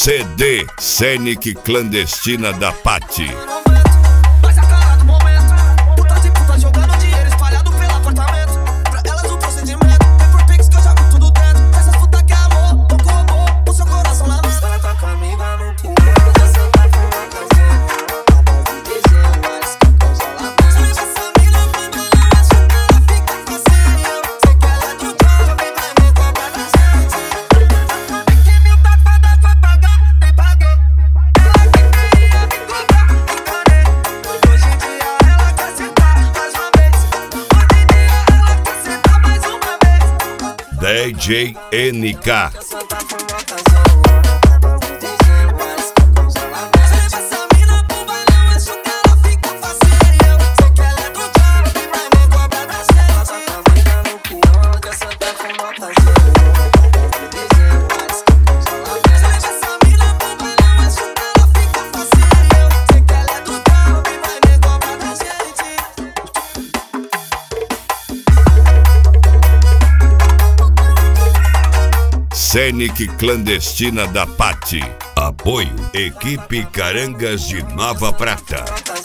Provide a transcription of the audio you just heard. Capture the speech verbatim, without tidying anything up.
C D Scenic Clandestina da Paty. Mas a cara do momento, putas e putas jogando dinheiro espalhado pelo apartamento. Pra elas o procedimento é por pix que eu jogo tudo dentro. Essas putas que amor, pouco robô, o seu coração lá dentro. Ela tá com a amiga no quintal, já só tá com uma casinha. A base de gelo, mas que consolamento. Se deixa essa mina pra balanço, ela fica facinho. Sei que ela é do diabo, vem pra mim cobrar da gente. É que mil tapas dá pra pagar, nem paguei. Ela que queria me cobrar, encanei. Hoje em dia ela quer sentar mais uma vez. Hoje em dia ela quer sentar mais uma vez. D J N K. Já só tá com uma casinha. A base de gelo, mas que consolamento. Se deixa essa mina pro balão, acho que ela fica facinho. Sei que ela é do diabo, vem pra mim cobrar da gente. Ela tá com a amiga no piano, quer sentar com uma casinha. A base de gelo, mas que consolamento. Se deixa essa mina pro balão, acho que ela fica facinho. Sei que ela é do diabo, vem pra mim cobrar da gente. Scenic Clandestina da Paty. Apoio Equipe Carangas de Nova Prata.